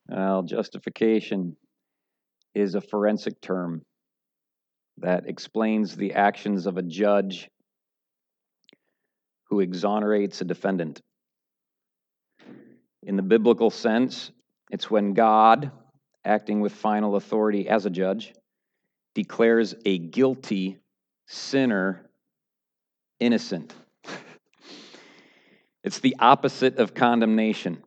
Well, justification is a forensic term that explains the actions of a judge who exonerates a defendant. In the biblical sense, it's when God, acting with final authority as a judge, declares a guilty sinner innocent. It's the opposite of condemnation.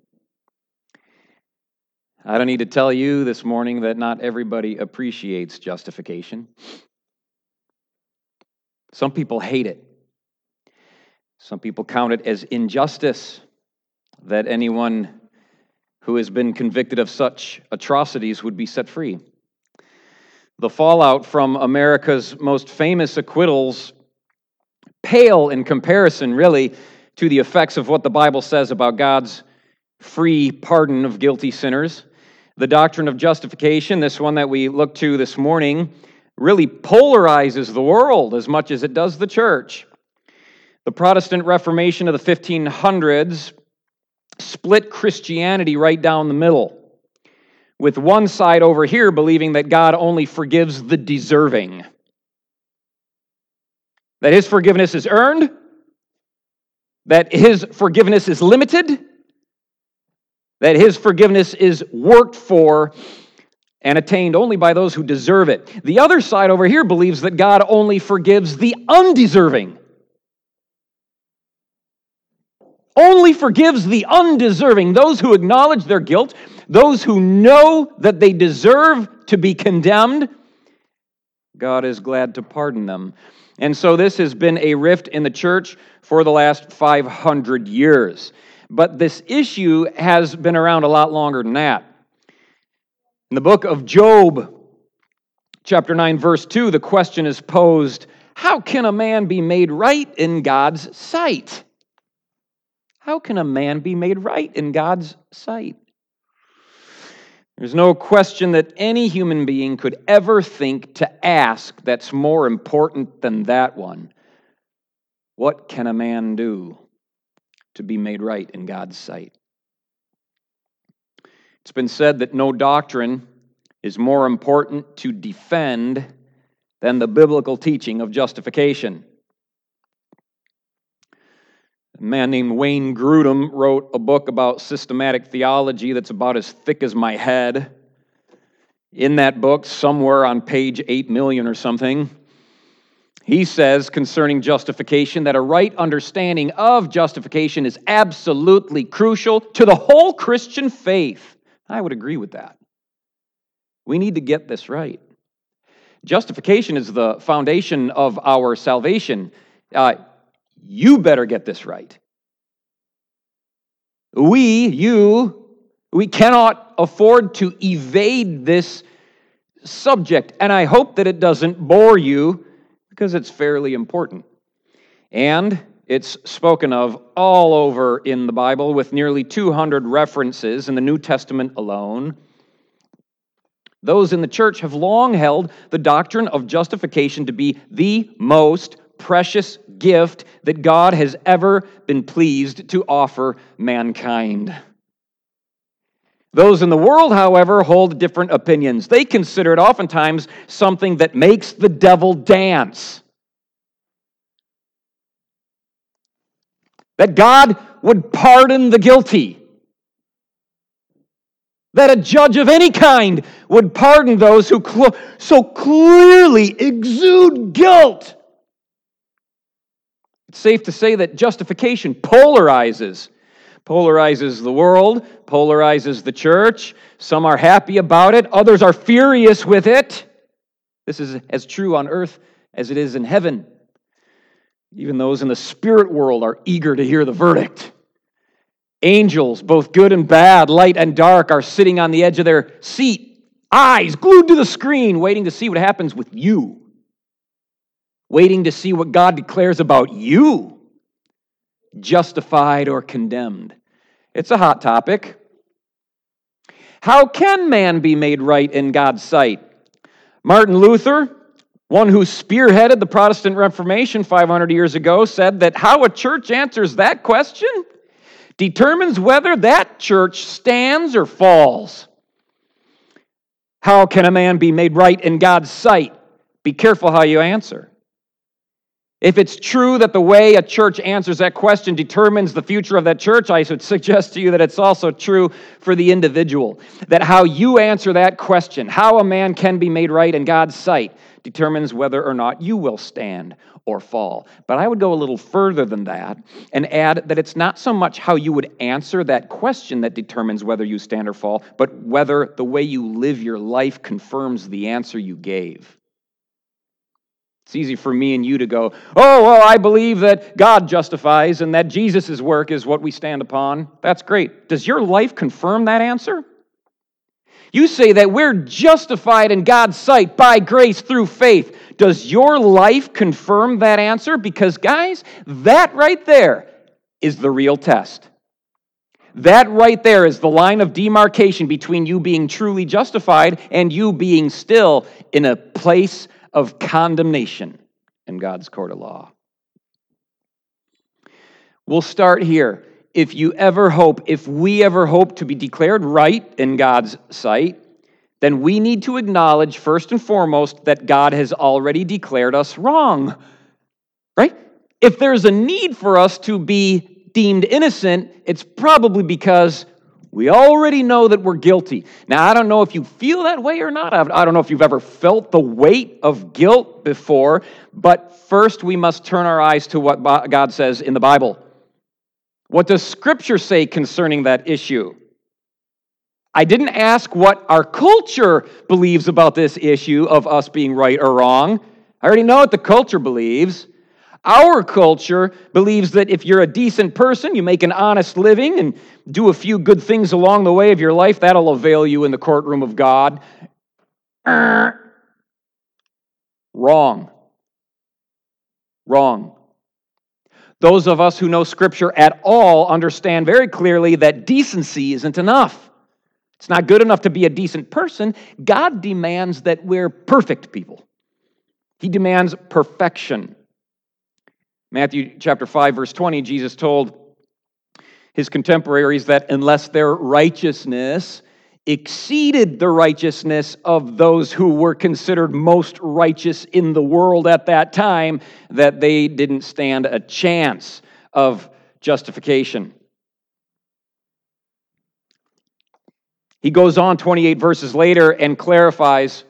I don't need to tell you this morning that not everybody appreciates justification. Some people hate it. Some people count it as injustice that anyone who has been convicted of such atrocities would be set free. The fallout from America's most famous acquittals pale in comparison, really, to the effects of what the Bible says about God's free pardon of guilty sinners. The doctrine of justification, this one that we look to this morning, really polarizes the world as much as it does the church. The Protestant Reformation of the 1500s split Christianity right down the middle, with one side over here believing that God only forgives the deserving, that His forgiveness is earned, that His forgiveness is limited, that His forgiveness is worked for and attained only by those who deserve it. The other side over here believes that God only forgives the undeserving. Only forgives the undeserving, those who acknowledge their guilt, those who know that they deserve to be condemned. God is glad to pardon them. And so this has been a rift in the church for the last 500 years. But this issue has been around a lot longer than that. In the book of Job, chapter 9, verse 2, the question is posed, how can a man be made right in God's sight? How can a man be made right in God's sight? There's no question that any human being could ever think to ask that's more important than that one. What can a man do to be made right in God's sight? It's been said that no doctrine is more important to defend than the biblical teaching of justification. A man named Wayne Grudem wrote a book about systematic theology that's about as thick as my head. In that book, somewhere on page 8 million or something, he says concerning justification that a right understanding of justification is absolutely crucial to the whole Christian faith. I would agree with that. We need to get this right. Justification is the foundation of our salvation. You better get this right. We cannot afford to evade this subject, and I hope that it doesn't bore you because it's fairly important. And it's spoken of all over in the Bible with nearly 200 references in the New Testament alone. Those in the church have long held the doctrine of justification to be the most precious gift that God has ever been pleased to offer mankind. Those in the world, however, hold different opinions. They consider it oftentimes something that makes the devil dance. That God would pardon the guilty. That a judge of any kind would pardon those who so clearly exude guilt. It's safe to say that justification polarizes the world, polarizes the church. Some are happy about it, others are furious with it. This is as true on earth as it is in heaven. Even those in the spirit world are eager to hear the verdict. Angels, both good and bad, light and dark, are sitting on the edge of their seat, eyes glued to the screen, waiting to see what happens with you. Waiting to see what God declares about you, justified or condemned. It's a hot topic. How can man be made right in God's sight? Martin Luther, one who spearheaded the Protestant Reformation 500 years ago, said that how a church answers that question determines whether that church stands or falls. How can a man be made right in God's sight? Be careful how you answer. If it's true that the way a church answers that question determines the future of that church, I would suggest to you that it's also true for the individual. That how you answer that question, how a man can be made right in God's sight, determines whether or not you will stand or fall. But I would go a little further than that and add that it's not so much how you would answer that question that determines whether you stand or fall, but whether the way you live your life confirms the answer you gave. It's easy for me and you to go, oh, well, I believe that God justifies and that Jesus' work is what we stand upon. That's great. Does your life confirm that answer? You say that we're justified in God's sight by grace through faith. Does your life confirm that answer? Because, guys, that right there is the real test. That right there is the line of demarcation between you being truly justified and you being still in a place of condemnation in God's court of law. We'll start here. If we ever hope to be declared right in God's sight, then we need to acknowledge first and foremost that God has already declared us wrong. Right? If there's a need for us to be deemed innocent, it's probably because we already know that we're guilty. Now, I don't know if you feel that way or not. I don't know if you've ever felt the weight of guilt before, but first we must turn our eyes to what God says in the Bible. What does Scripture say concerning that issue? I didn't ask what our culture believes about this issue of us being right or wrong. I already know what the culture believes. Our culture believes that if you're a decent person, you make an honest living and do a few good things along the way of your life, that'll avail you in the courtroom of God. Wrong. Those of us who know Scripture at all understand very clearly that decency isn't enough. It's not good enough to be a decent person. God demands that we're perfect people. He demands perfection. Matthew chapter 5, verse 20, Jesus told his contemporaries that unless their righteousness exceeded the righteousness of those who were considered most righteous in the world at that time, that they didn't stand a chance of justification. He goes on 28 verses later and clarifies,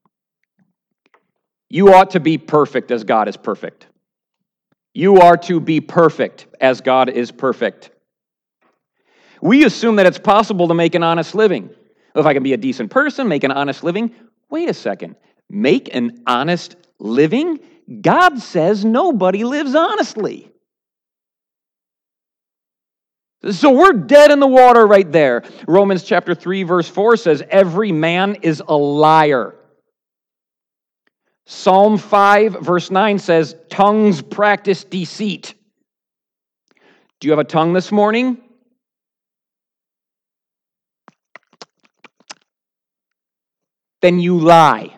you ought to be perfect as God is perfect. You are to be perfect as God is perfect. We assume that it's possible to make an honest living. If I can be a decent person, make an honest living. Wait a second. Make an honest living? God says nobody lives honestly. So we're dead in the water right there. Romans chapter 3, verse 4 says, every man is a liar. Psalm 5, verse 9 says, tongues practice deceit. Do you have a tongue this morning? Then you lie.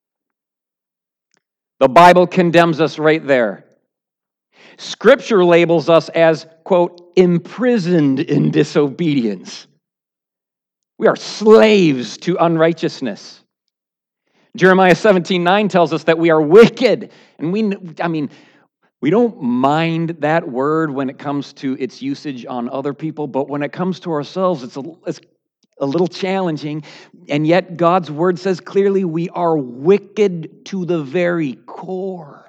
The Bible condemns us right there. Scripture labels us as, quote, imprisoned in disobedience. We are slaves to unrighteousness. Jeremiah 17:9 tells us that we are wicked. And we don't mind that word when it comes to its usage on other people, but when it comes to ourselves, it's a little challenging. And yet God's word says clearly we are wicked to the very core.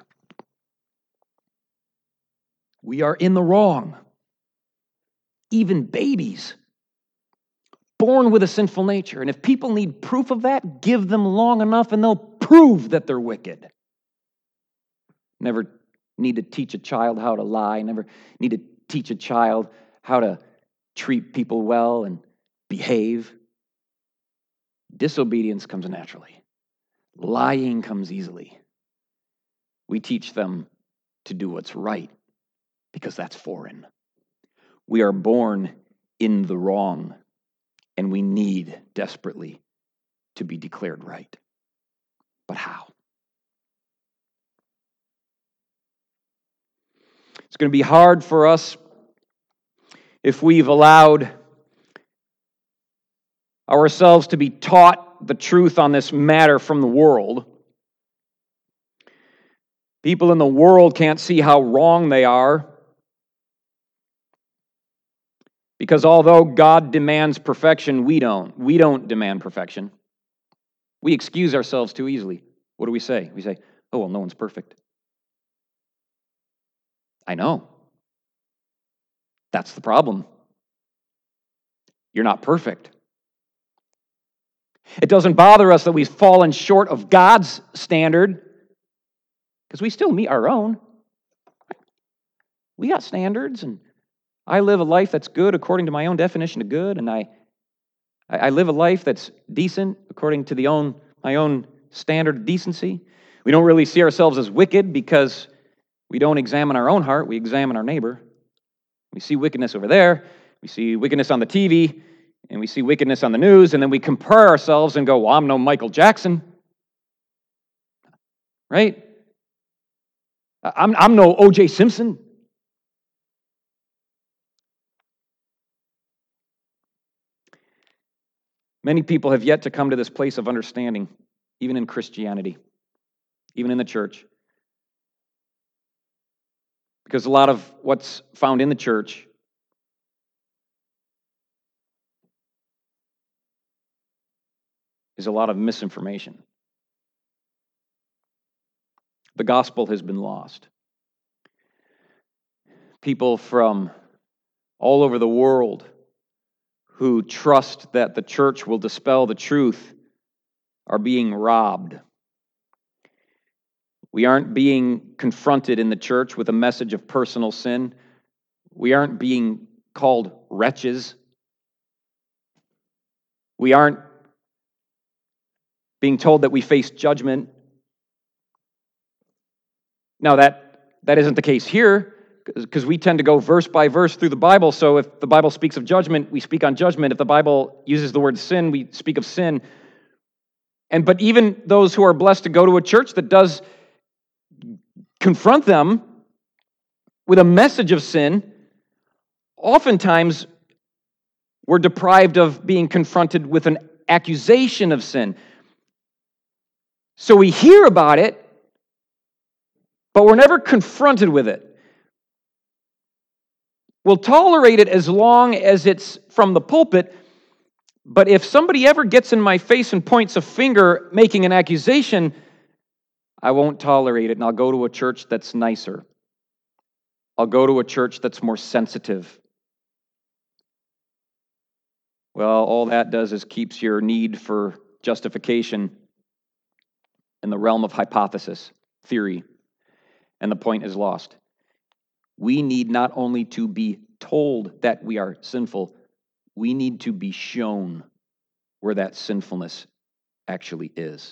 We are in the wrong. Even babies, born with a sinful nature. And if people need proof of that, give them long enough and they'll prove that they're wicked. Never need to teach a child how to lie. Never need to teach a child how to treat people well and behave. Disobedience comes naturally. Lying comes easily. We teach them to do what's right because that's foreign. We are born in the wrong, and we need desperately to be declared right. But how? It's going to be hard for us if we've allowed ourselves to be taught the truth on this matter from the world. People in the world can't see how wrong they are, because although God demands perfection, we don't. We don't demand perfection. We excuse ourselves too easily. What do we say? We say, oh, well, no one's perfect. I know. That's the problem. You're not perfect. It doesn't bother us that we've fallen short of God's standard, because we still meet our own. We got standards, and I live a life that's good according to my own definition of good, and I live a life that's decent according to my own standard of decency. We don't really see ourselves as wicked because we don't examine our own heart, we examine our neighbor. We see wickedness over there, we see wickedness on the TV, and we see wickedness on the news, and then we compare ourselves and go, well, I'm no Michael Jackson. Right? I'm no O.J. Simpson. Many people have yet to come to this place of understanding, even in Christianity, even in the church. Because a lot of what's found in the church is a lot of misinformation. The gospel has been lost. People from all over the world who trust that the church will dispel the truth are being robbed. We aren't being confronted in the church with a message of personal sin. We aren't being called wretches. We aren't being told that we face judgment. Now, that isn't the case here, because we tend to go verse by verse through the Bible. So if the Bible speaks of judgment, we speak on judgment. If the Bible uses the word sin, we speak of sin. But even those who are blessed to go to a church that does confront them with a message of sin, oftentimes we're deprived of being confronted with an accusation of sin. So we hear about it, but we're never confronted with it. We'll tolerate it as long as it's from the pulpit, but if somebody ever gets in my face and points a finger making an accusation, I won't tolerate it, and I'll go to a church that's nicer. I'll go to a church that's more sensitive. Well, all that does is keeps your need for justification in the realm of hypothesis, theory, and the point is lost. We need not only to be told that we are sinful, we need to be shown where that sinfulness actually is.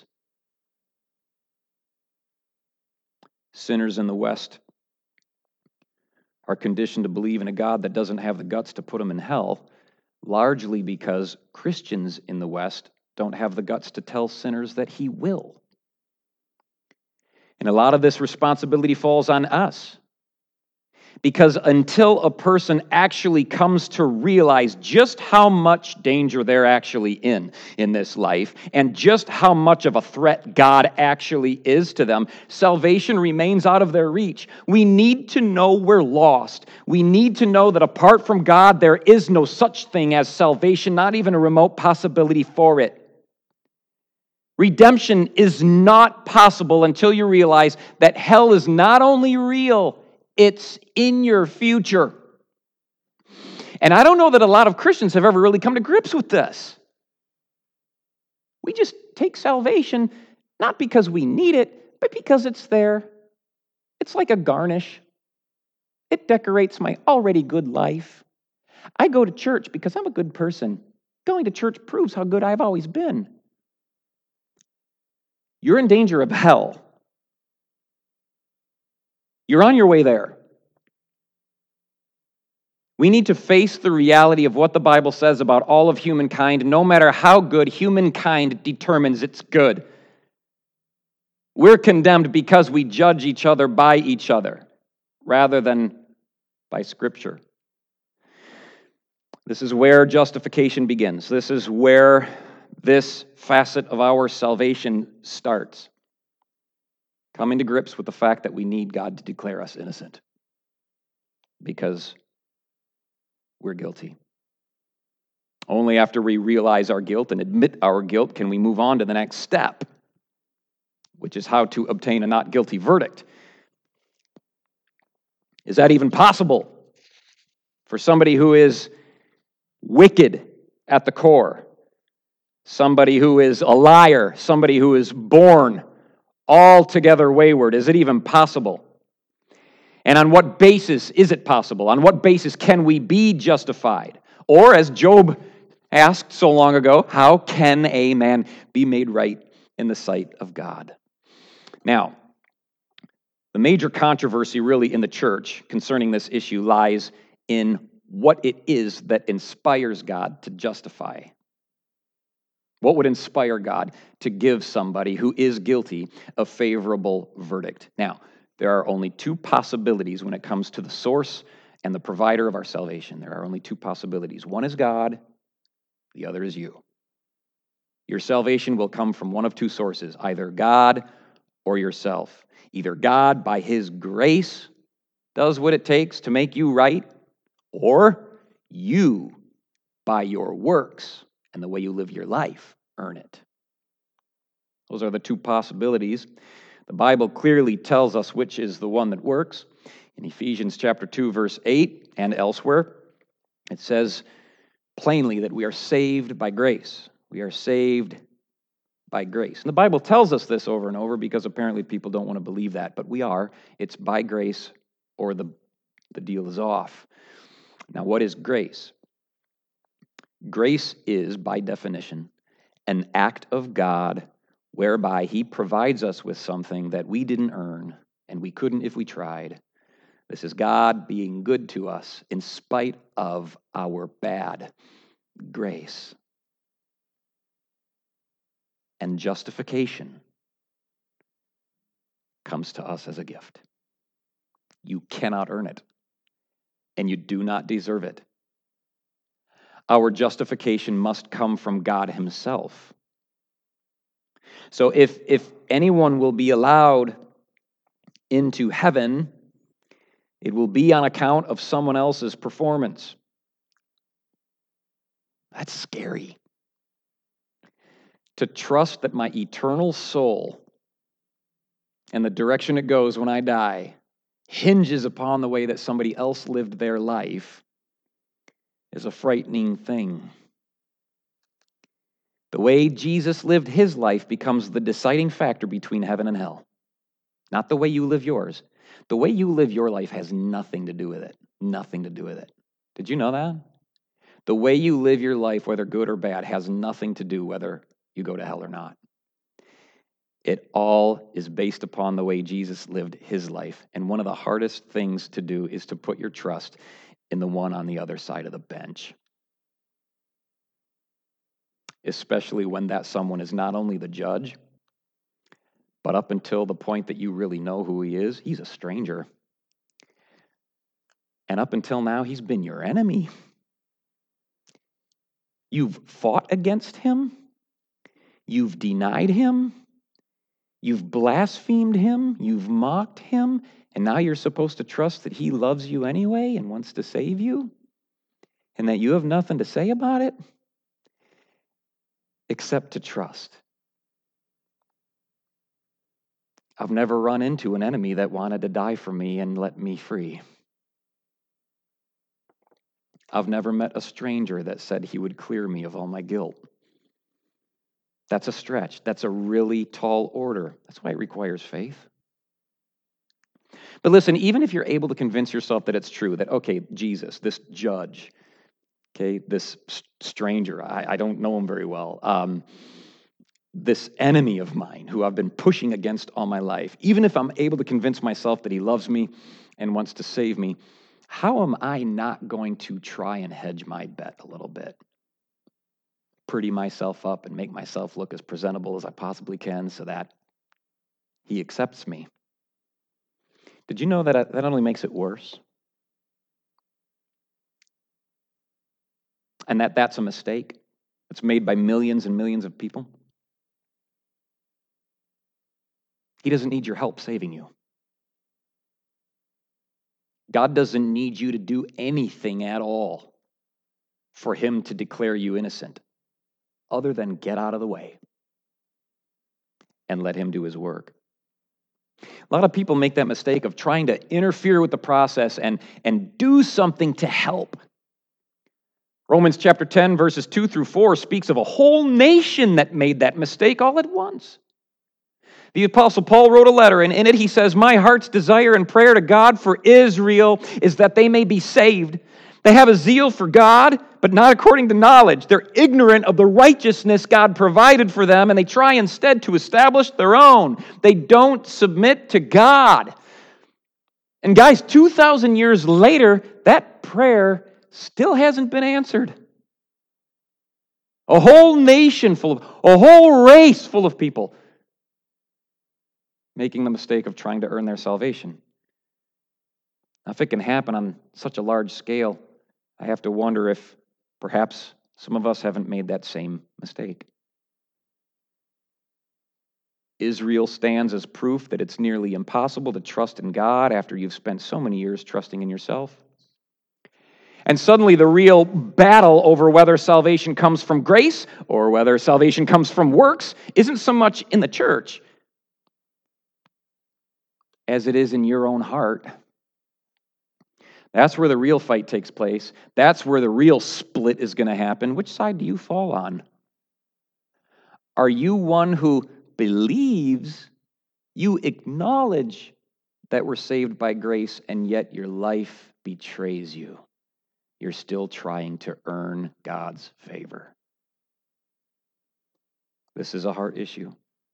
Sinners in the West are conditioned to believe in a God that doesn't have the guts to put them in hell, largely because Christians in the West don't have the guts to tell sinners that He will. And a lot of this responsibility falls on us. Because until a person actually comes to realize just how much danger they're actually in this life, and just how much of a threat God actually is to them, salvation remains out of their reach. We need to know we're lost. We need to know that apart from God, there is no such thing as salvation, not even a remote possibility for it. Redemption is not possible until you realize that hell is not only real, it's in your future. And I don't know that a lot of Christians have ever really come to grips with this. We just take salvation not because we need it, but because it's there. It's like a garnish. It decorates my already good life. I go to church because I'm a good person. Going to church proves how good I've always been. You're in danger of hell. You're on your way there. We need to face the reality of what the Bible says about all of humankind, no matter how good humankind determines it's good. We're condemned because we judge each other by each other, rather than by Scripture. This is where justification begins. This is where this facet of our salvation starts. Coming to grips with the fact that we need God to declare us innocent because we're guilty. Only after we realize our guilt and admit our guilt can we move on to the next step, which is how to obtain a not guilty verdict. Is that even possible for somebody who is wicked at the core, somebody who is a liar, somebody who is born altogether wayward? Is it even possible? And on what basis is it possible? On what basis can we be justified? Or, as Job asked so long ago, how can a man be made right in the sight of God? Now, the major controversy really in the church concerning this issue lies in what it is that inspires God to justify. What would inspire God to give somebody who is guilty a favorable verdict? Now, there are only two possibilities when it comes to the source and the provider of our salvation. There are only two possibilities. One is God, the other is you. Your salvation will come from one of two sources, either God or yourself. Either God, by His grace, does what it takes to make you right, or you, by your works and the way you live your life, earn it. Those are the two possibilities. The Bible clearly tells us which is the one that works. In Ephesians chapter 2, verse 8, and elsewhere, it says plainly that we are saved by grace. We are saved by grace. And the Bible tells us this over and over because apparently people don't want to believe that, but we are. It's by grace or the deal is off. Now, what is grace? Grace is, by definition, an act of God whereby He provides us with something that we didn't earn and we couldn't if we tried. This is God being good to us in spite of our bad. Grace. And justification comes to us as a gift. You cannot earn it, and you do not deserve it. Our justification must come from God Himself. So if anyone will be allowed into heaven, it will be on account of someone else's performance. That's scary. To trust that my eternal soul and the direction it goes when I die hinges upon the way that somebody else lived their life is a frightening thing. The way Jesus lived His life becomes the deciding factor between heaven and hell. Not the way you live yours. The way you live your life has nothing to do with it. Nothing to do with it. Did you know that? The way you live your life, whether good or bad, has nothing to do whether you go to hell or not. It all is based upon the way Jesus lived His life. And one of the hardest things to do is to put your trust in the one on the other side of the bench. Especially when that someone is not only the judge, but up until the point that you really know who he is, he's a stranger. And up until now, he's been your enemy. You've fought against him. You've denied him. You've blasphemed him. You've mocked him. And now you're supposed to trust that he loves you anyway and wants to save you? And that you have nothing to say about it? Except to trust. I've never run into an enemy that wanted to die for me and let me free. I've never met a stranger that said he would clear me of all my guilt. That's a stretch. That's a really tall order. That's why it requires faith. But listen, even if you're able to convince yourself that it's true, that, okay, Jesus, this judge, okay, this stranger, I don't know him very well, this enemy of mine who I've been pushing against all my life, even if I'm able to convince myself that he loves me and wants to save me, how am I not going to try and hedge my bet a little bit? Pretty myself up and make myself look as presentable as I possibly can so that he accepts me. Did you know that that only makes it worse? and that's a mistake that's made by millions and millions of people, He doesn't need your help saving you. God doesn't need you to do anything at all for Him to declare you innocent, other than get out of the way and let Him do His work. A lot of people make that mistake of trying to interfere with the process and do something to help. Romans chapter 10, verses 2 through 4 speaks of a whole nation that made that mistake all at once. The Apostle Paul wrote a letter, and in it he says, "My heart's desire and prayer to God for Israel is that they may be saved. They have a zeal for God, but not according to knowledge. They're ignorant of the righteousness God provided for them, and they try instead to establish their own. They don't submit to God." And guys, 2,000 years later, that prayer still hasn't been answered. A whole nation a whole race full of people making the mistake of trying to earn their salvation. Now, if it can happen on such a large scale, I have to wonder if perhaps some of us haven't made that same mistake. Israel stands as proof that it's nearly impossible to trust in God after you've spent so many years trusting in yourself. And suddenly the real battle over whether salvation comes from grace or whether salvation comes from works isn't so much in the church as it is in your own heart. That's where the real fight takes place. That's where the real split is going to happen. Which side do you fall on? Are you one who believes, you acknowledge that we're saved by grace, and yet your life betrays you? You're still trying to earn God's favor. This is a heart issue.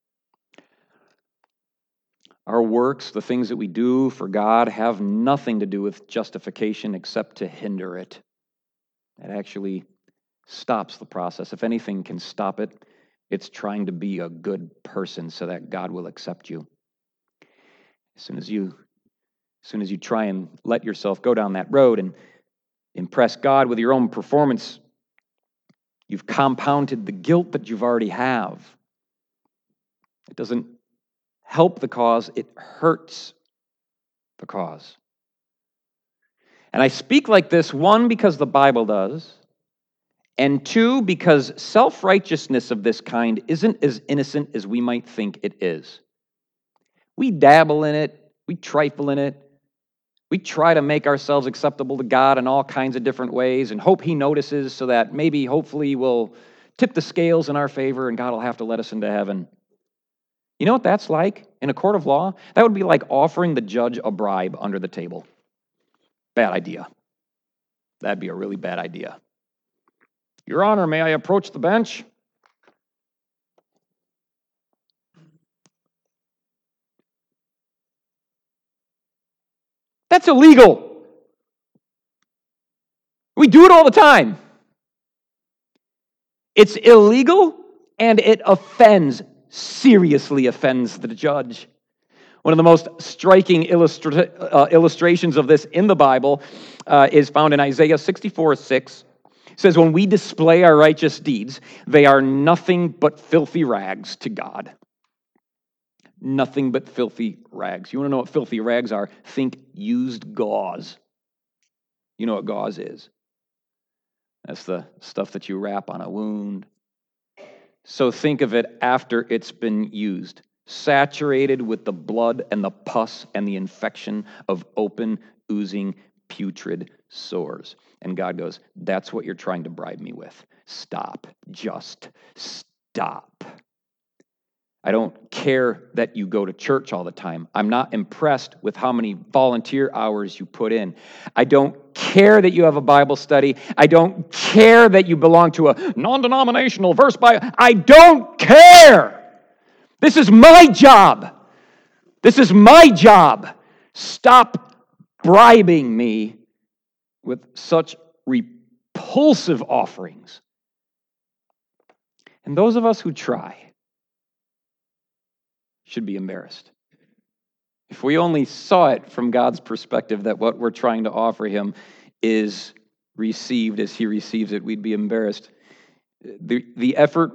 Our works, the things that we do for God, have nothing to do with justification except to hinder it. It actually stops the process. If anything can stop it, it's trying to be a good person so that God will accept you. As soon as you try and let yourself go down that road and impress God with your own performance, you've compounded the guilt that you've already have. It doesn't help the cause, it hurts the cause. And I speak like this, one, because the Bible does, and two, because self-righteousness of this kind isn't as innocent as we might think it is. We dabble in it, we trifle in it, we try to make ourselves acceptable to God in all kinds of different ways and hope He notices so that maybe, hopefully, we'll tip the scales in our favor and God will have to let us into heaven. You know what that's like in a court of law? That would be like offering the judge a bribe under the table. Bad idea. That'd be a really bad idea. Your Honor, may I approach the bench? That's illegal. We do it all the time. It's illegal and it seriously offends the judge. One of the most striking illustrations of this in the Bible is found in Isaiah 64:6. It says, "When we display our righteous deeds, they are nothing but filthy rags to God." Nothing but filthy rags. You want to know what filthy rags are? Think used gauze. You know what gauze is. That's the stuff that you wrap on a wound. So think of it after it's been used, saturated with the blood and the pus and the infection of open, oozing, putrid sores. And God goes, that's what you're trying to bribe me with. Stop. Just stop. I don't care that you go to church all the time. I'm not impressed with how many volunteer hours you put in. I don't care that you have a Bible study. I don't care that you belong to a non-denominational verse Bible. I don't care. This is my job. This is my job. Stop bribing me with such repulsive offerings. And those of us who try should be embarrassed. If we only saw it from God's perspective that what we're trying to offer Him is received as he receives it, we'd be embarrassed. The effort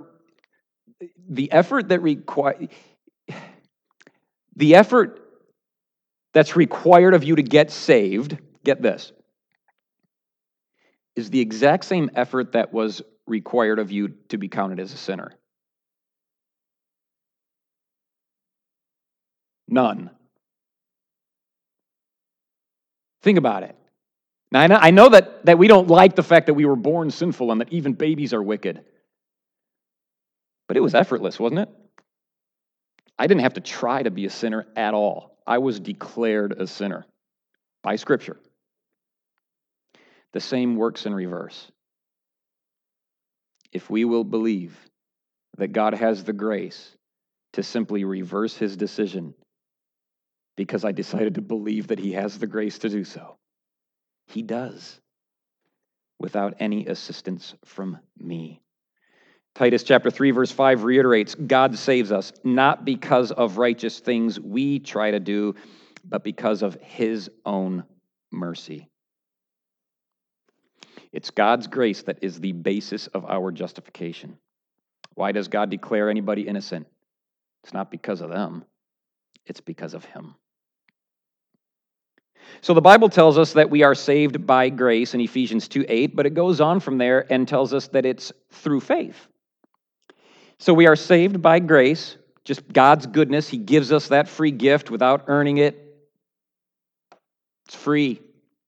that's required of you to get saved, get this, is the exact same effort that was required of you to be counted as a sinner. None. Think about it. Now, I know that we don't like the fact that we were born sinful and that even babies are wicked. But it was effortless, wasn't it? I didn't have to try to be a sinner at all. I was declared a sinner by Scripture. The same works in reverse. If we will believe that God has the grace to simply reverse his decision because I decided to believe that he has the grace to do so, he does, without any assistance from me. Titus chapter 3, verse 5 reiterates, God saves us not because of righteous things we try to do, but because of his own mercy. It's God's grace that is the basis of our justification. Why does God declare anybody innocent? It's not because of them. It's because of him. So the Bible tells us that we are saved by grace in Ephesians 2:8, but it goes on from there and tells us that it's through faith. So we are saved by grace, just God's goodness. He gives us that free gift without earning it. It's free.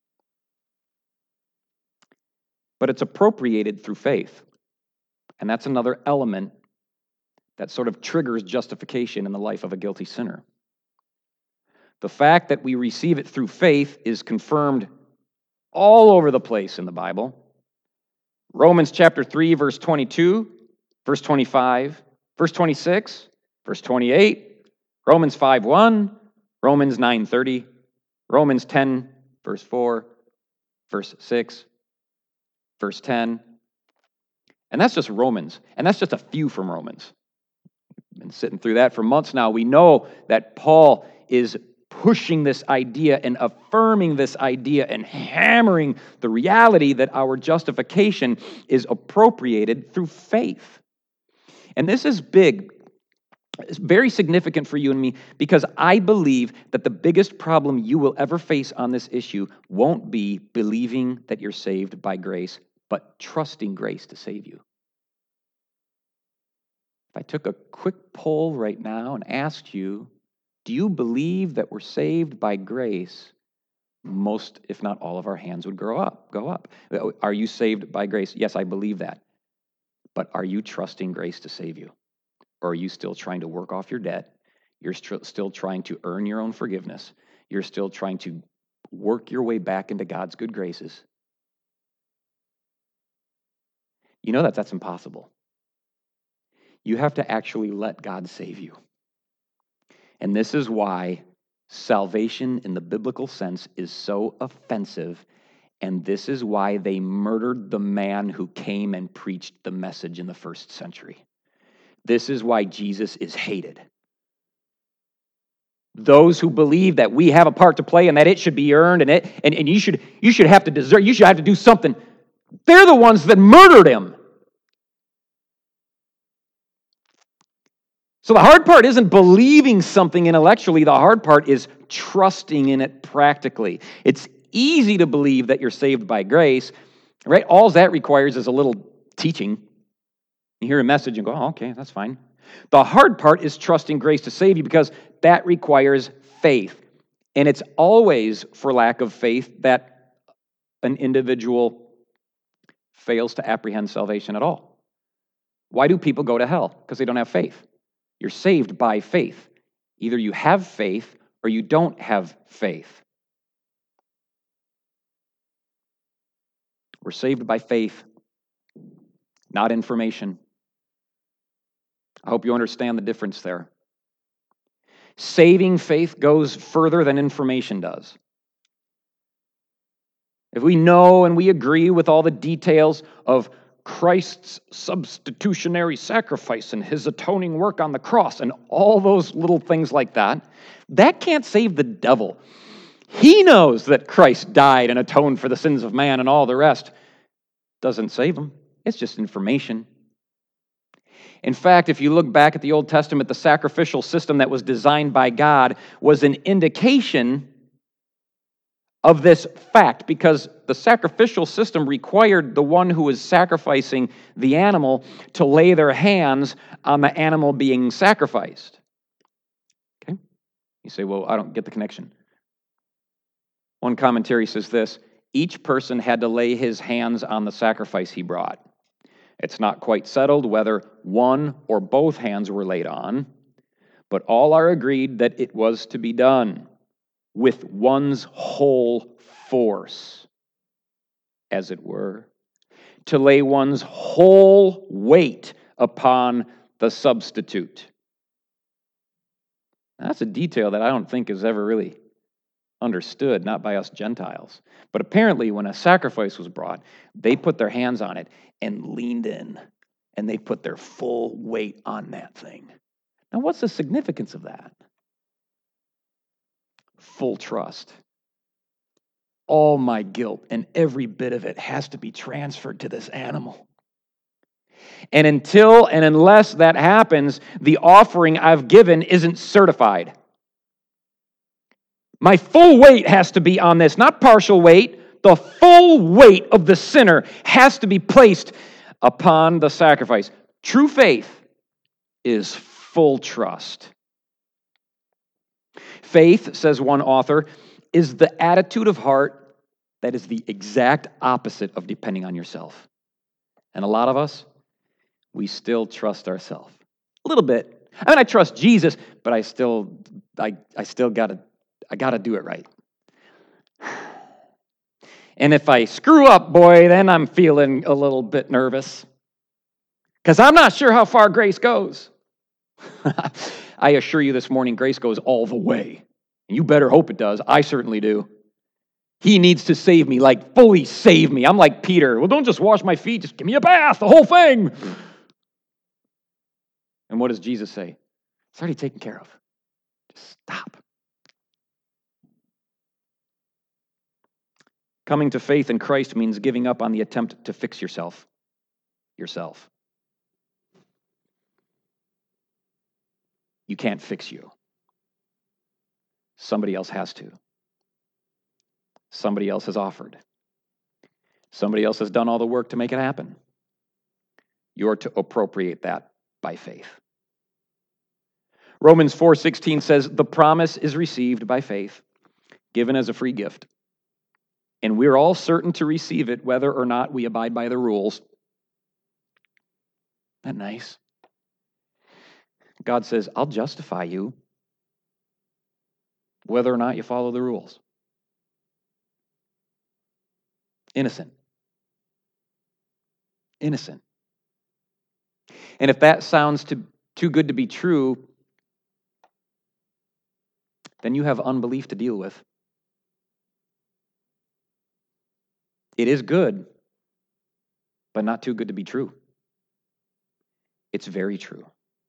But it's appropriated through faith. And that's another element that sort of triggers justification in the life of a guilty sinner. The fact that we receive it through faith is confirmed all over the place in the Bible. Romans chapter 3, verse 22, verse 25, verse 26, verse 28, Romans 5:1, Romans 9:30, Romans 10, verse 4, verse 6, verse 10. And that's just Romans. And that's just a few from Romans. Been sitting through that for months now. We know that Paul is pushing this idea and affirming this idea and hammering the reality that our justification is appropriated through faith. And this is big. It's very significant for you and me because I believe that the biggest problem you will ever face on this issue won't be believing that you're saved by grace, but trusting grace to save you. If I took a quick poll right now and asked you, do you believe that we're saved by grace? Most, if not all of our hands would go up. Are you saved by grace? Yes, I believe that. But are you trusting grace to save you? Or are you still trying to work off your debt? You're still trying to earn your own forgiveness. You're still trying to work your way back into God's good graces. You know that's impossible. You have to actually let God save you. And this is why salvation in the biblical sense is so offensive, and this is why they murdered the man who came and preached the message in the first century. This is why Jesus is hated. Those who believe that we have a part to play and that it should be earned and you should have to deserve, you should have to do something, they're the ones that murdered him. So the hard part isn't believing something intellectually. The hard part is trusting in it practically. It's easy to believe that you're saved by grace, right? All that requires is a little teaching. You hear a message and go, oh, okay, that's fine. The hard part is trusting grace to save you because that requires faith. And it's always for lack of faith that an individual fails to apprehend salvation at all. Why do people go to hell? Because they don't have faith. You're saved by faith. Either you have faith or you don't have faith. We're saved by faith, not information. I hope you understand the difference there. Saving faith goes further than information does. If we know and we agree with all the details of Christ's substitutionary sacrifice and his atoning work on the cross and all those little things like that, that can't save the devil. He knows that Christ died and atoned for the sins of man and all the rest. Doesn't save them. It's just information. In fact, if you look back at the Old Testament, the sacrificial system that was designed by God was an indication of this fact, because the sacrificial system required the one who was sacrificing the animal to lay their hands on the animal being sacrificed. Okay? You say, well, I don't get the connection. One commentary says this: each person had to lay his hands on the sacrifice he brought. It's not quite settled whether one or both hands were laid on, but all are agreed that it was to be done with one's whole force, as it were, to lay one's whole weight upon the substitute. Now, that's a detail that I don't think is ever really understood, not by us Gentiles. But apparently, when a sacrifice was brought, they put their hands on it and leaned in, and they put their full weight on that thing. Now, what's the significance of that? Full trust. All my guilt and every bit of it has to be transferred to this animal. And until and unless that happens, the offering I've given isn't certified. My full weight has to be on this, not partial weight. The full weight of the sinner has to be placed upon the sacrifice. True faith is full trust. Faith, says one author, is the attitude of heart that is the exact opposite of depending on yourself. And a lot of us, we still trust ourselves. A little bit. I mean, I trust Jesus, but I gotta do it right. And if I screw up, boy, then I'm feeling a little bit nervous. Because I'm not sure how far grace goes. I assure you this morning, grace goes all the way. And you better hope it does. I certainly do. He needs to save me, like fully save me. I'm like Peter. Well, don't just wash my feet. Just give me a bath, the whole thing. And what does Jesus say? It's already taken care of. Just stop. Coming to faith in Christ means giving up on the attempt to fix yourself. You can't fix you. Somebody else has to. Somebody else has offered. Somebody else has done all the work to make it happen. You're to appropriate that by faith. Romans 4:16 says, the promise is received by faith, given as a free gift. And we're all certain to receive it, whether or not we abide by the rules. Isn't that nice? God says, I'll justify you, whether or not you follow the rules. Innocent. Innocent. And if that sounds too good to be true, then you have unbelief to deal with. It is good, but not too good to be true. It's very true.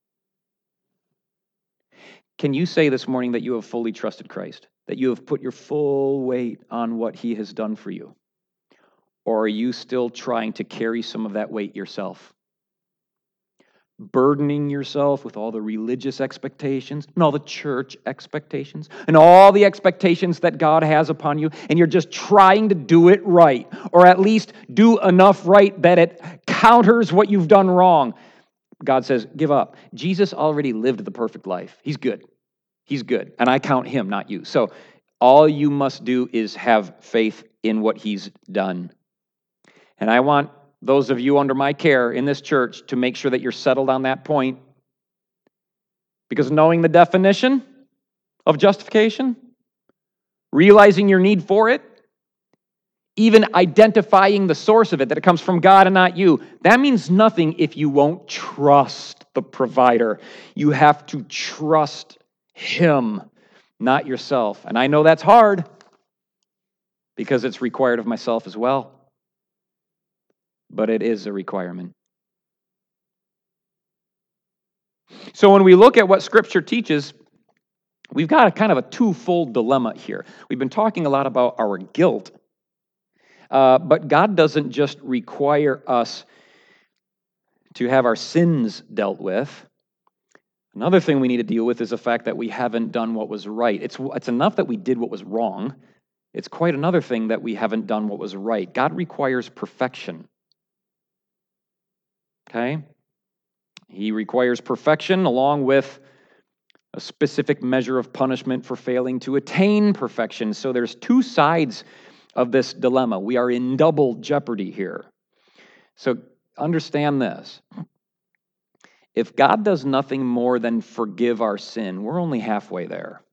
Can you say this morning that you have fully trusted Christ? That you have put your full weight on what He has done for you? Or are you still trying to carry some of that weight yourself? Burdening yourself with all the religious expectations and all the church expectations and all the expectations that God has upon you, and you're just trying to do it right, or at least do enough right that it counters what you've done wrong. God says, give up. Jesus already lived the perfect life. He's good. He's good. And I count Him, not you. So all you must do is have faith in what He's done. And I want those of you under my care in this church to make sure that you're settled on that point. Because knowing the definition of justification, realizing your need for it, even identifying the source of it, that it comes from God and not you, that means nothing if you won't trust the provider. You have to trust Him, not yourself. And I know that's hard because it's required of myself as well. But it is a requirement. So when we look at what Scripture teaches, we've got a kind of a twofold dilemma here. We've been talking a lot about our guilt. But God doesn't just require us to have our sins dealt with. Another thing we need to deal with is the fact that we haven't done what was right. It's enough that we did what was wrong. It's quite another thing that we haven't done what was right. God requires perfection. Okay? He requires perfection along with a specific measure of punishment for failing to attain perfection. So there's two sides of this dilemma. We are in double jeopardy here. So understand this. If God does nothing more than forgive our sin, we're only halfway there.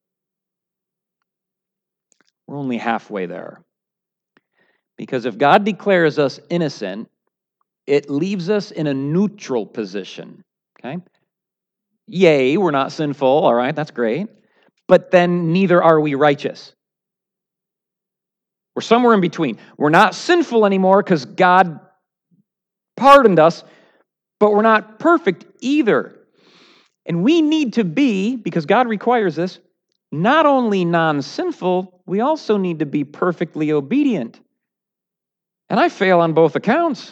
We're only halfway there. Because if God declares us innocent, it leaves us in a neutral position. Okay? Yay, we're not sinful, all right, that's great. But then neither are we righteous. We're somewhere in between. We're not sinful anymore because God pardoned us, but we're not perfect either. And we need to be, because God requires this, not only non-sinful, we also need to be perfectly obedient. And I fail on both accounts.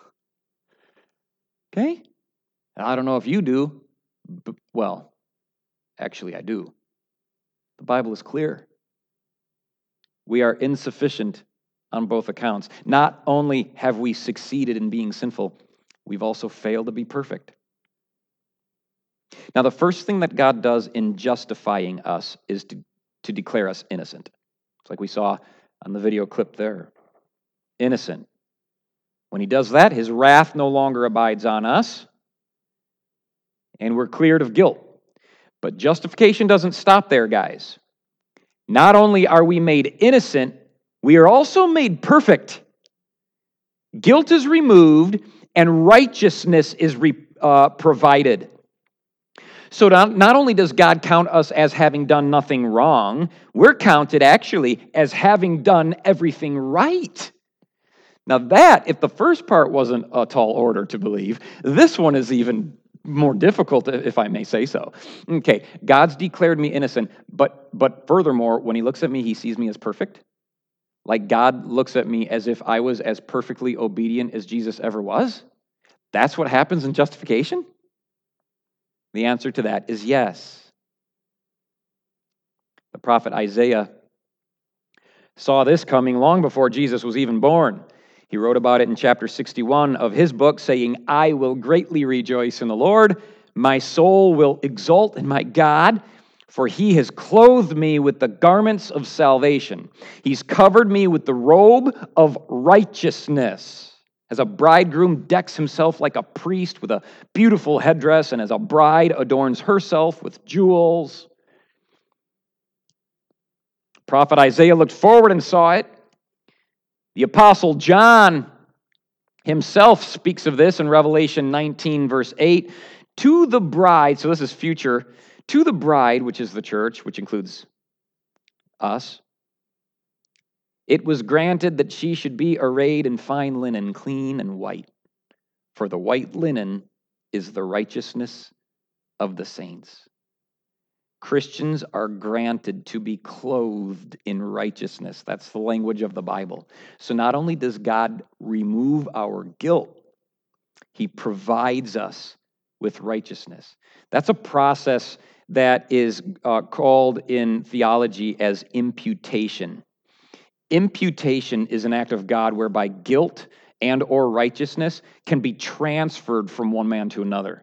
Okay? I don't know if you do. But, well, actually I do. The Bible is clear. We are insufficient on both accounts. Not only have we succeeded in being sinful, we've also failed to be perfect. Now, the first thing that God does in justifying us is to declare us innocent. It's like we saw on the video clip there. Innocent. When he does that, his wrath no longer abides on us, and we're cleared of guilt. But justification doesn't stop there, guys. Not only are we made innocent, we are also made perfect. Guilt is removed, and righteousness is provided. So not only does God count us as having done nothing wrong, we're counted actually as having done everything right. Now that, if the first part wasn't a tall order to believe, this one is even more difficult, if I may say so. Okay, God's declared me innocent, but furthermore, when he looks at me, he sees me as perfect. Like God looks at me as if I was as perfectly obedient as Jesus ever was. That's what happens in justification? The answer to that is yes. The prophet Isaiah saw this coming long before Jesus was even born. He wrote about it in chapter 61 of his book, saying, I will greatly rejoice in the Lord. My soul will exult in my God, for he has clothed me with the garments of salvation. He's covered me with the robe of righteousness. As a bridegroom decks himself like a priest with a beautiful headdress, and as a bride adorns herself with jewels. Prophet Isaiah looked forward and saw it. The Apostle John himself speaks of this in Revelation 19, verse 8. To the bride, so this is future, to the bride, which is the church, which includes us, it was granted that she should be arrayed in fine linen, clean and white. For the white linen is the righteousness of the saints. Christians are granted to be clothed in righteousness. That's the language of the Bible. So not only does God remove our guilt, he provides us with righteousness. That's a process that is called in theology as imputation. Imputation is an act of God whereby guilt and or righteousness can be transferred from one man to another.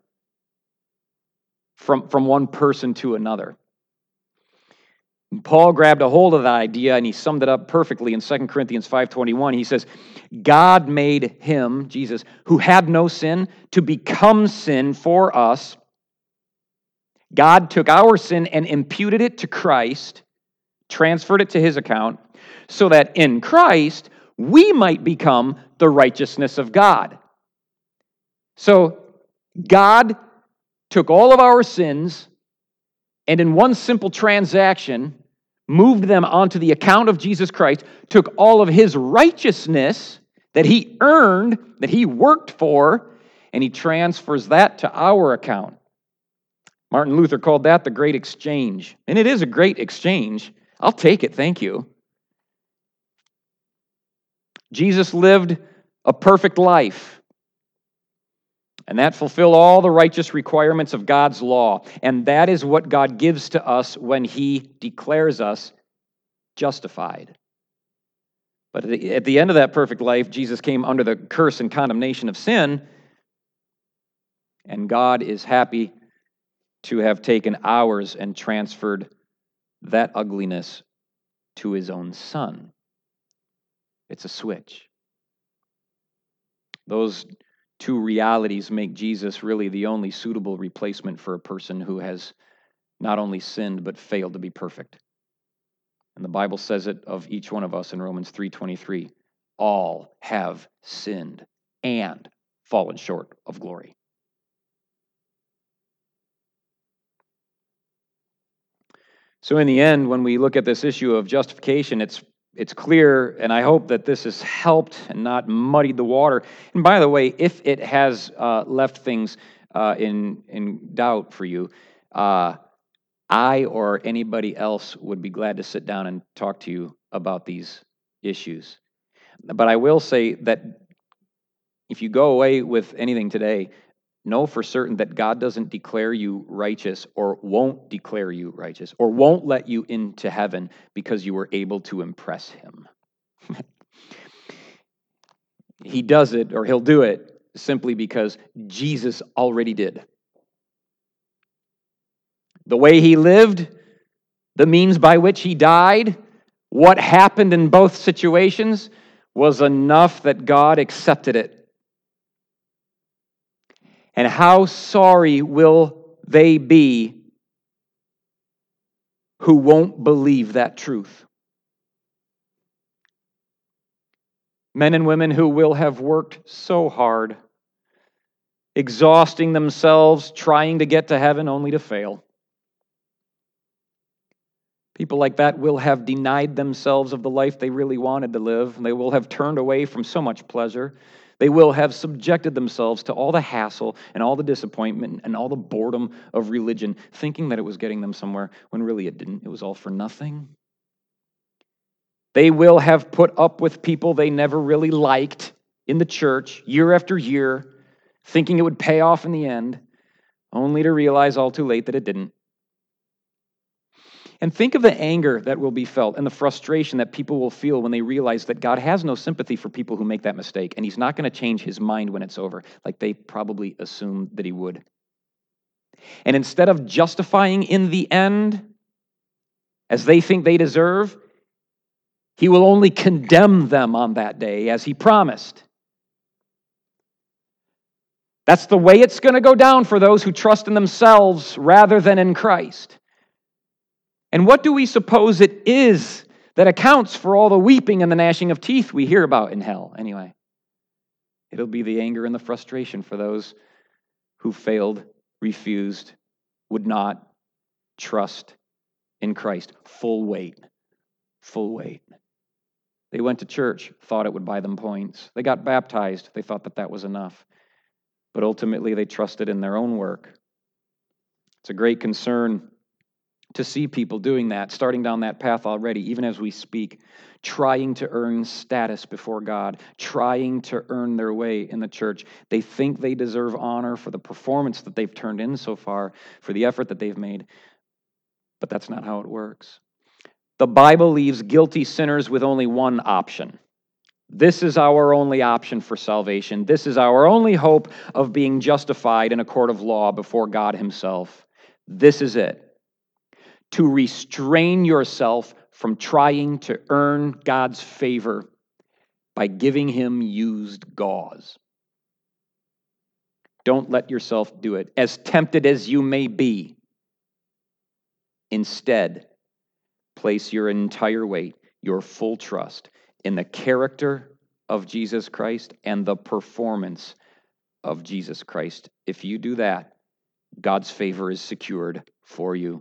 From one person to another. And Paul grabbed a hold of that idea and he summed it up perfectly in 2 Corinthians 5:21. He says, God made him, Jesus, who had no sin, to become sin for us. God took our sin and imputed it to Christ, transferred it to his account, so that in Christ we might become the righteousness of God. So God took all of our sins and in one simple transaction moved them onto the account of Jesus Christ, took all of his righteousness that he earned, that he worked for, and he transfers that to our account. Martin Luther called that the great exchange. And it is a great exchange. I'll take it, thank you. Jesus lived a perfect life, and that fulfilled all the righteous requirements of God's law. And that is what God gives to us when He declares us justified. But at the end of that perfect life, Jesus came under the curse and condemnation of sin, and God is happy to have taken ours and transferred that ugliness to His own Son. It's a switch. Those two realities make Jesus really the only suitable replacement for a person who has not only sinned but failed to be perfect. And the Bible says it of each one of us in Romans 3:23. All have sinned and fallen short of glory. So in the end, when we look at this issue of justification, it's clear, and I hope that this has helped and not muddied the water. And by the way, if it has left things in doubt for you, I or anybody else would be glad to sit down and talk to you about these issues. But I will say that if you go away with anything today, know for certain that God doesn't declare you righteous or won't declare you righteous or won't let you into heaven because you were able to impress Him. He does it, or He'll do it, simply because Jesus already did. The way He lived, the means by which He died, what happened in both situations was enough that God accepted it. And how sorry will they be who won't believe that truth? Men and women who will have worked so hard, exhausting themselves, trying to get to heaven only to fail. People like that will have denied themselves of the life they really wanted to live. They will have turned away from so much pleasure. They will have subjected themselves to all the hassle and all the disappointment and all the boredom of religion, thinking that it was getting them somewhere when really it didn't. It was all for nothing. They will have put up with people they never really liked in the church year after year, thinking it would pay off in the end, only to realize all too late that it didn't. And think of the anger that will be felt and the frustration that people will feel when they realize that God has no sympathy for people who make that mistake, and He's not going to change His mind when it's over, like they probably assumed that He would. And instead of justifying in the end, as they think they deserve, He will only condemn them on that day, as He promised. That's the way it's going to go down for those who trust in themselves rather than in Christ. And what do we suppose it is that accounts for all the weeping and the gnashing of teeth we hear about in hell, anyway? It'll be the anger and the frustration for those who failed, refused, would not trust in Christ. Full weight. Full weight. They went to church, thought it would buy them points. They got baptized. They thought that that was enough. But ultimately, they trusted in their own work. It's a great concern to see people doing that, starting down that path already, even as we speak, trying to earn status before God, trying to earn their way in the church. They think they deserve honor for the performance that they've turned in so far, for the effort that they've made. But that's not how it works. The Bible leaves guilty sinners with only one option. This is our only option for salvation. This is our only hope of being justified in a court of law before God Himself. This is it. To restrain yourself from trying to earn God's favor by giving Him used gauze. Don't let yourself do it, as tempted as you may be. Instead, place your entire weight, your full trust in the character of Jesus Christ and the performance of Jesus Christ. If you do that, God's favor is secured for you.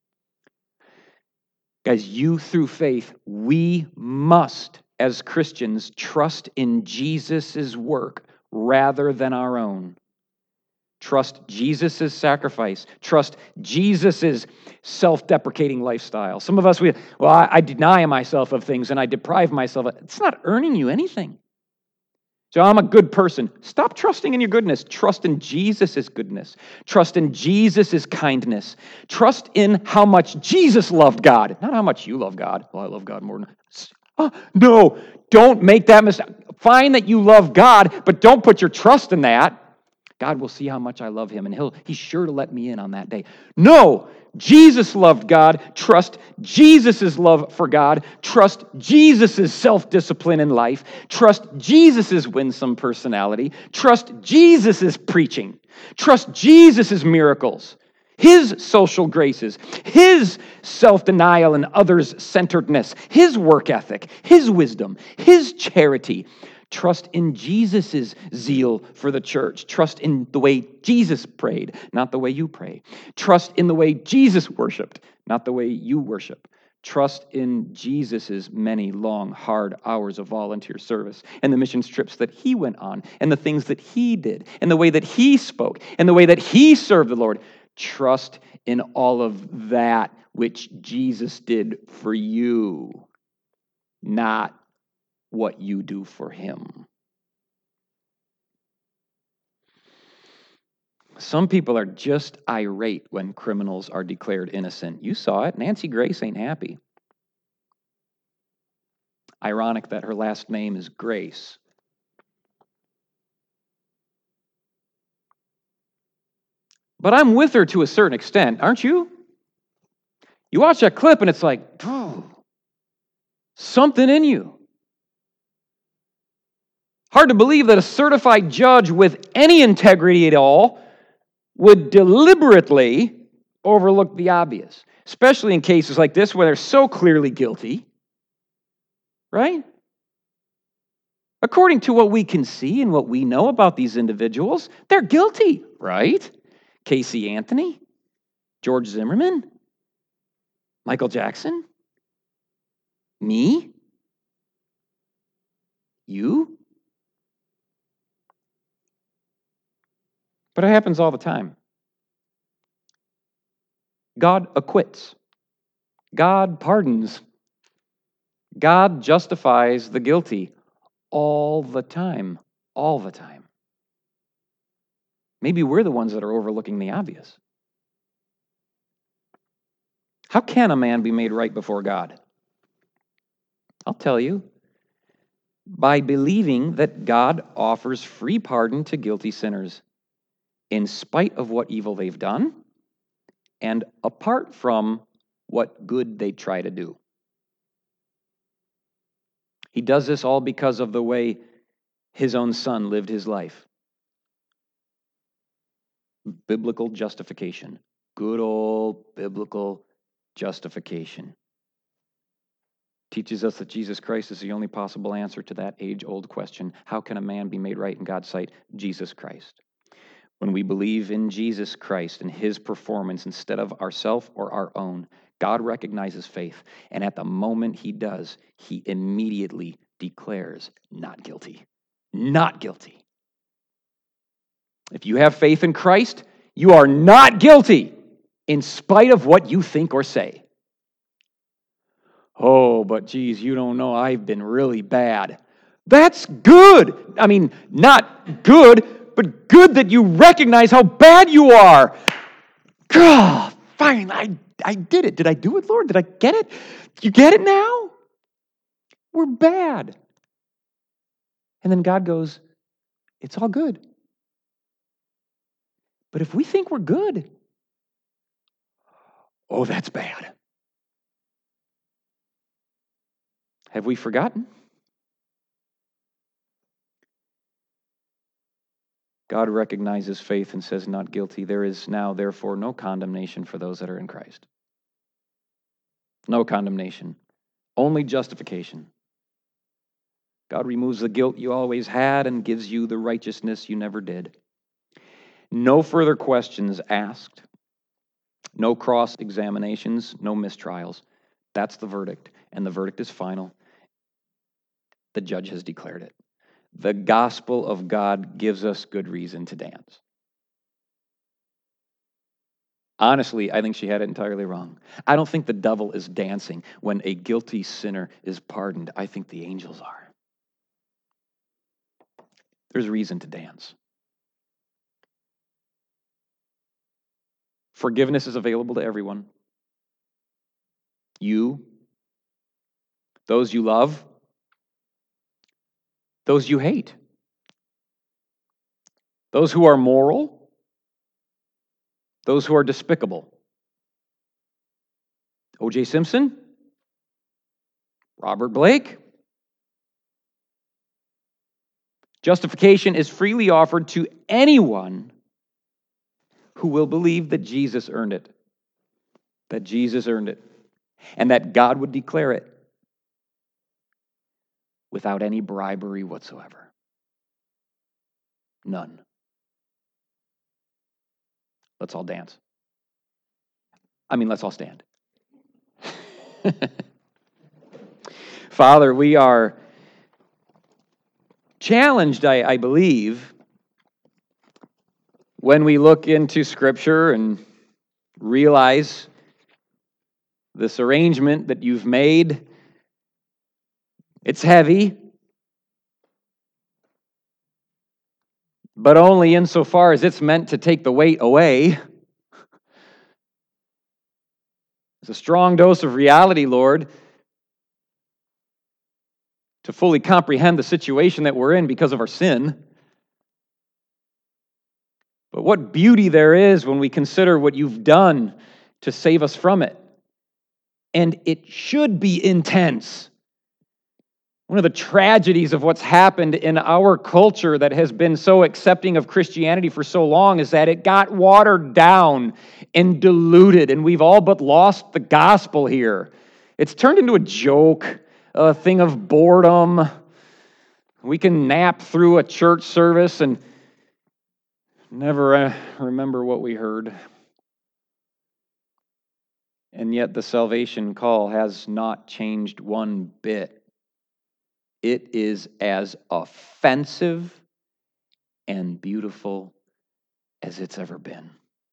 Guys, you through faith, we must, as Christians, trust in Jesus' work rather than our own. Trust Jesus' sacrifice. Trust Jesus' self-deprecating lifestyle. Some of us, I deny myself of things and I deprive myself. It's not earning you anything. So I'm a good person. Stop trusting in your goodness. Trust in Jesus' goodness. Trust in Jesus' kindness. Trust in how much Jesus loved God, not how much you love God. Well, I love God more than... No, don't make that mistake. Find that you love God, but don't put your trust in that. God will see how much I love him, and he's sure to let me in on that day. No, Jesus loved God. Trust Jesus' love for God. Trust Jesus' self-discipline in life. Trust Jesus' winsome personality. Trust Jesus' preaching. Trust Jesus' miracles, his social graces, his self-denial and others-centeredness, his work ethic, his wisdom, his charity. Trust in Jesus' zeal for the church. Trust in the way Jesus prayed, not the way you pray. Trust in the way Jesus worshiped, not the way you worship. Trust in Jesus' many long, hard hours of volunteer service and the mission trips that he went on and the things that he did and the way that he spoke and the way that he served the Lord. Trust in all of that which Jesus did for you, not what you do for him. Some people are just irate when criminals are declared innocent. You saw it. Nancy Grace ain't happy. Ironic that her last name is Grace. But I'm with her to a certain extent, aren't you? You watch that clip and it's like, something in you. Hard to believe that a certified judge with any integrity at all would deliberately overlook the obvious, especially in cases like this where they're so clearly guilty, right? According to what we can see and what we know about these individuals, they're guilty, right? Casey Anthony, George Zimmerman, Michael Jackson, me, you. But it happens all the time. God acquits. God pardons. God justifies the guilty all the time. All the time. Maybe we're the ones that are overlooking the obvious. How can a man be made right before God? I'll tell you. By believing that God offers free pardon to guilty sinners in spite of what evil they've done and apart from what good they try to do. He does this all because of the way his own son lived his life. Biblical justification. Good old biblical justification. Teaches us that Jesus Christ is the only possible answer to that age-old question. How can a man be made right in God's sight? Jesus Christ. When we believe in Jesus Christ and his performance instead of ourselves or our own, God recognizes faith. And at the moment he does, he immediately declares not guilty. Not guilty. If you have faith in Christ, you are not guilty in spite of what you think or say. Oh, but geez, you don't know, I've been really bad. That's good. I mean, not good, but good that you recognize how bad you are. God, fine, I did it. Did I do it, Lord? Did I get it? You get it now? We're bad. And then God goes, it's all good. But if we think we're good, oh, that's bad. Have we forgotten? God recognizes faith and says, not guilty. There is now, therefore, no condemnation for those that are in Christ. No condemnation. Only justification. God removes the guilt you always had and gives you the righteousness you never did. No further questions asked. No cross-examinations, no mistrials. That's the verdict, and the verdict is final. The judge has declared it. The gospel of God gives us good reason to dance. Honestly, I think she had it entirely wrong. I don't think the devil is dancing when a guilty sinner is pardoned. I think the angels are. There's reason to dance. Forgiveness is available to everyone. You, those you love, those you hate, those who are moral, those who are despicable. O.J. Simpson, Robert Blake. Justification is freely offered to anyone who will believe that Jesus earned it, and that God would declare it without any bribery whatsoever. None. Let's all dance. Let's all stand. Father, we are challenged, I believe, when we look into Scripture and realize this arrangement that you've made. It's heavy, but only insofar as it's meant to take the weight away. It's a strong dose of reality, Lord, to fully comprehend the situation that we're in because of our sin. But what beauty there is when we consider what you've done to save us from it. And it should be intense. One of the tragedies of what's happened in our culture that has been so accepting of Christianity for so long is that it got watered down and diluted, and we've all but lost the gospel here. It's turned into a joke, a thing of boredom. We can nap through a church service and never remember what we heard. And yet the salvation call has not changed one bit. It is as offensive and beautiful as it's ever been.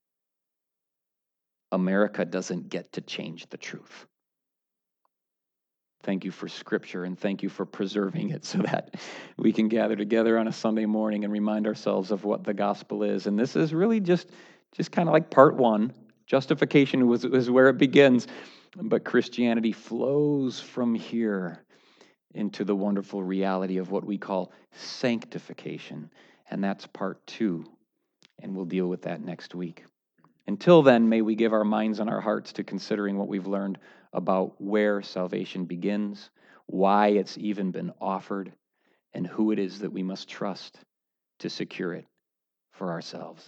America doesn't get to change the truth. Thank you for Scripture, and thank you for preserving it so that we can gather together on a Sunday morning and remind ourselves of what the gospel is. And this is really just kind of like part one. Justification is where it begins, but Christianity flows from here into the wonderful reality of what we call sanctification. And that's part two. And we'll deal with that next week. Until then, may we give our minds and our hearts to considering what we've learned about where salvation begins, why it's even been offered, and who it is that we must trust to secure it for ourselves.